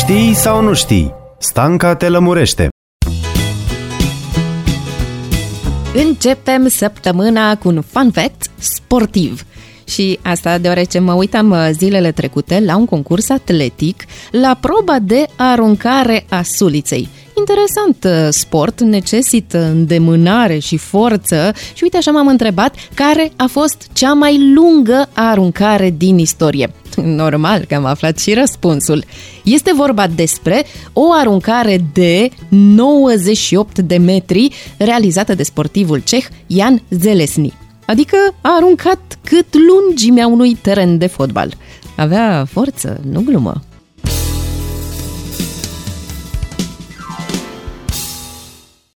Știi sau nu știi? Stanca te lămurește. Începem săptămâna cu un fun fact sportiv. Și asta deoarece mă uitam zilele trecute la un concurs atletic, la proba de aruncare a suliței. Interesant sport, necesită îndemânare și forță și uite așa m-am întrebat care a fost cea mai lungă aruncare din istorie. Normal că am aflat și răspunsul. Este vorba despre o aruncare de 98 de metri realizată de sportivul ceh Jan Zelesny. Adică a aruncat cât lungimea unui teren de fotbal. Avea forță, nu glumă.